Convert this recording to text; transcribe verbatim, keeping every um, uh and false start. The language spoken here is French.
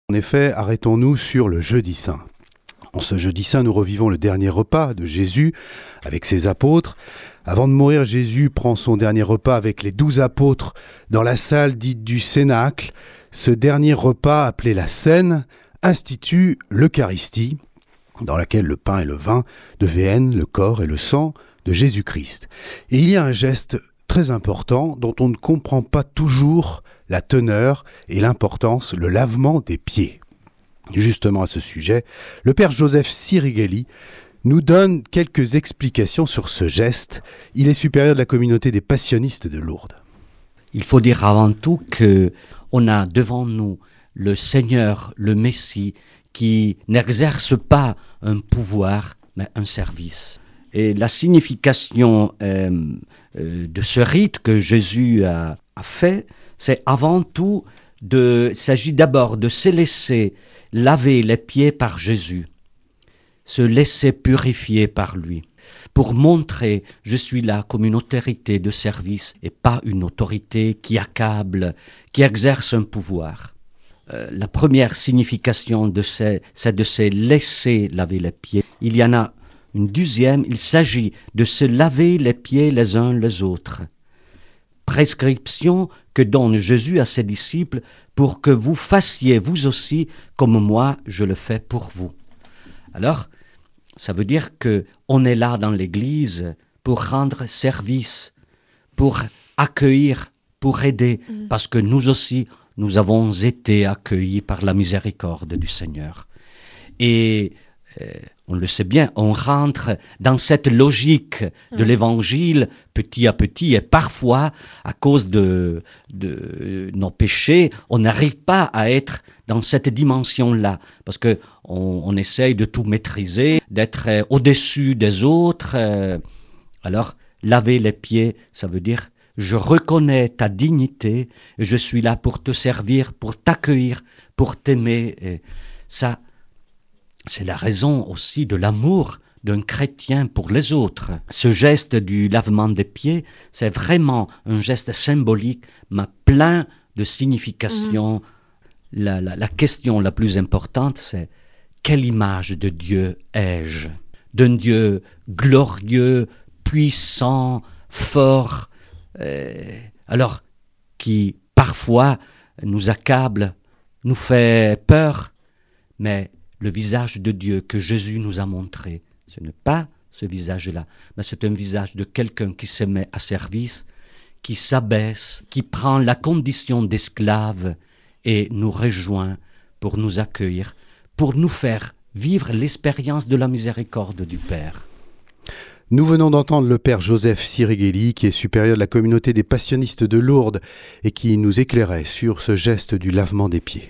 En effet, arrêtons-nous sur le jeudi saint. En ce jeudi saint, nous revivons le dernier repas de Jésus avec ses apôtres. Avant de mourir, Jésus prend son dernier repas avec les douze apôtres dans la salle dite du Cénacle. Ce dernier repas, appelé la Cène, institue l'Eucharistie, dans laquelle le pain et le vin deviennent le corps et le sang de Jésus-Christ. Et il y a un geste très important dont on ne comprend pas toujours la teneur et l'importance, le lavement des pieds. Justement à ce sujet, le père Joseph Sirigelli nous donne quelques explications sur ce geste. Il est supérieur de la communauté des passionistes de Lourdes. Il faut dire avant tout qu'on a devant nous le Seigneur, le Messie, qui n'exerce pas un pouvoir, mais un service. Et la signification euh, euh, de ce rite que Jésus a, a fait, c'est avant tout, de, il s'agit d'abord de se laisser laver les pieds par Jésus, se laisser purifier par lui, pour montrer je suis là comme une autorité de service et pas une autorité qui accable, qui exerce un pouvoir. Euh, la première signification de ces, c'est de se laisser laver les pieds. Il y en a une deuxième, il s'agit de se laver les pieds les uns les autres. Prescription que donne Jésus à ses disciples pour que vous fassiez vous aussi comme moi je le fais pour vous. Alors, ça veut dire qu'on est là dans l'Église pour rendre service, pour accueillir, pour aider, mmh. parce que nous aussi, nous avons été accueillis par la miséricorde du Seigneur. Et euh, on le sait bien, on rentre dans cette logique de mmh. l'Évangile petit à petit, et parfois, à cause de, de nos péchés, on n'arrive pas à être dans cette dimension-là, parce qu'on on essaye de tout maîtriser, d'être euh, au-dessus des autres. Euh, alors, laver les pieds, ça veut dire je reconnais ta dignité, et je suis là pour te servir, pour t'accueillir, pour t'aimer. Et ça, c'est la raison aussi de l'amour d'un chrétien pour les autres. Ce geste du lavement des pieds, c'est vraiment un geste symbolique, mais plein de signification. Mmh. La, la, la question la plus importante, c'est quelle image de Dieu ai-je? D'un Dieu glorieux, puissant, fort, euh, alors qui parfois nous accable, nous fait peur, mais le visage de Dieu que Jésus nous a montré, ce n'est pas ce visage-là, mais c'est un visage de quelqu'un qui se met à service, qui s'abaisse, qui prend la condition d'esclave et nous rejoint pour nous accueillir, pour nous faire vivre l'expérience de la miséricorde du Père. Nous venons d'entendre le père Joseph Sirigelli, qui est supérieur de la communauté des passionistes de Lourdes et qui nous éclairait sur ce geste du lavement des pieds.